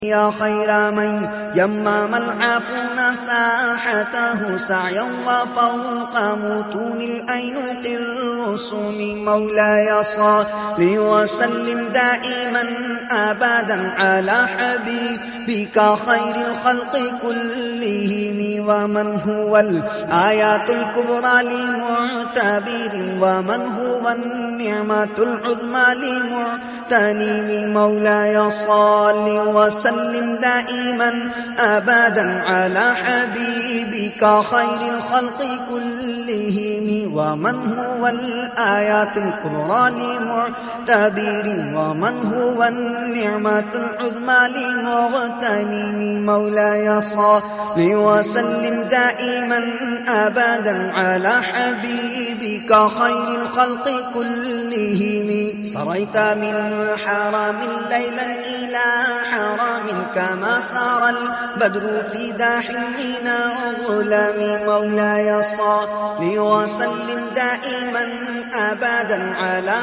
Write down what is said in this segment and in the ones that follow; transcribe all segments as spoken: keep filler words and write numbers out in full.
يا خير من يمم العفون ساحته سعيا وفوق متون الأينق الرسوم. مولاي صل وسلم دائما أبدا على حبيبك خير الخلق كلهم، ومن هو الآيات الكبرى لمعتبر، ومن هو النعمة العظمى لمعتنم. مولاي صل وسلم دائما أبدا على حبيبك خير الخلق كلهم، ومن هو الآيات الكبرى لمعتبر، ومن هو النعمة العظمى لمغتنم. مولاي صل وسلم دائما أبدا على حبيبك خير الخلق كلهم. سريت من حرام ليلا إلى حرام كما سار البدر في داح من الظلام. مولاي صل وسلم دائما أبدا على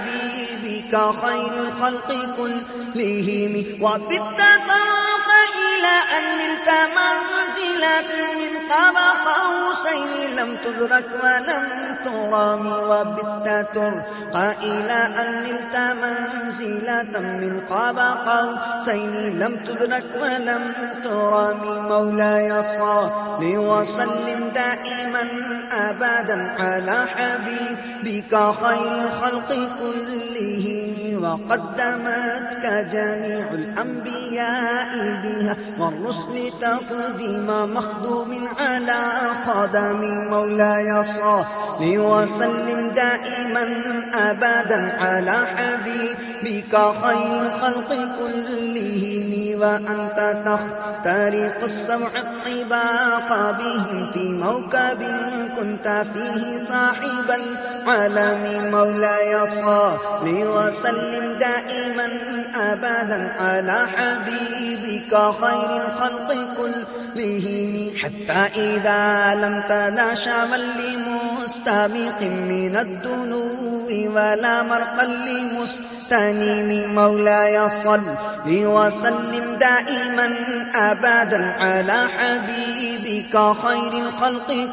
حبيبك خير الخلق كلهم. وبت طرق إلى أن نلت منزلة من قاب قوسين لم تدرك ولم ترام. وبت ترقى إلى أن نلت منزلة من قاب قوسين لم تدرك ولم ترام. مولاي صل وسلم دائما أبدا على حبيبك خير الخلق كلهم. وقدمتك جميع الأنبياء بها والرسل تقديم مخدوم على خدم. مولاي صل وسلم دائما أبدا على حبيبك خير الخلق كلهم. وأنت تخترق السبع الطباق بهم في موكب كنت فيه صاحب العالم. مولاي صل وسلم دائما أبدا على حبيبك خير الخلق كلهم. حتى إذا لم تدع من لمستبق من الدنو ولا مرقا لمستنيم. مولاي صل وسلم دائما أبدا على حبيبك خير الخلق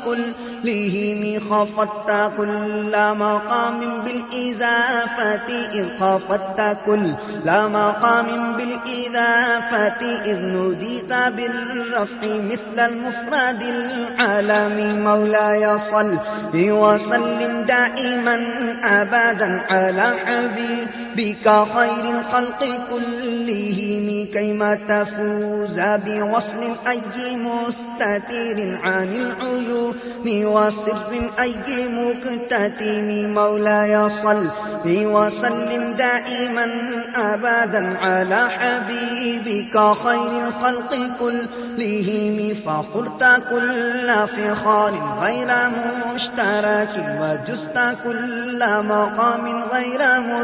كلهم. خفضت كل مقام بالإزافة إذ خفضت كل مقام بالإضافة إذ نوديت بالرفع مثل المفرد العالم. مولاي صل وسلم دائما أبدا على حبيبك خير الخلق كلهم. كيما تفوز بوصل أي مستتير عن العيون وسر أي مكتتم. مولاي صل وسلم دائما أبدا على حبيبك خير الخلق كلهم. فخرت كل فخار غير مشترك وجزت كل مقام غير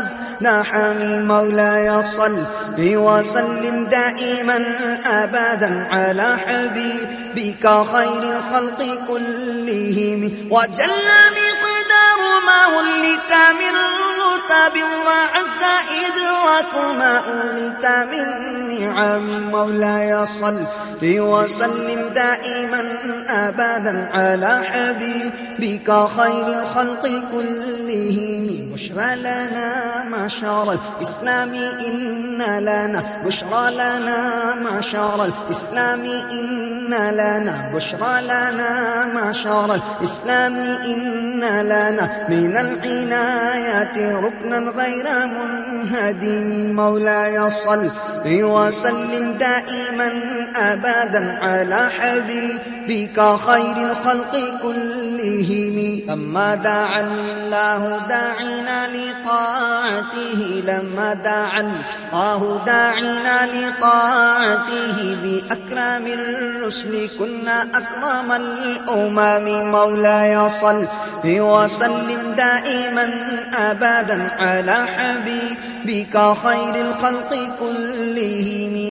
مزدحم. مولاي صل وسلم دائما أبدا على حبيبك خير الخلق كلهم. وجل مقدار ما ولت من رتب وعز إدراك ما أولت من نعم. مولاي صل وسلم دائما أبدا على حبيبك خير الخلق كلهم. بشرى لنا معشر الإسلام إن لنا بشرى لنا معشر الإسلام إن لنا بشرى لنا معشر الإسلام إن لنا من العناية ركنا غير منهدم. مولاي صل وسلم دائما أبدا على حبيبك خير الخلق كلهم. لما دعا الله داعنا لطاعته لما دعا الله داعنا لطاعته بأكرم الرسل كنا أكرم الأمم. مولاي صل وسلم دائما أبدا على حبيبك خير الخلق كلهم.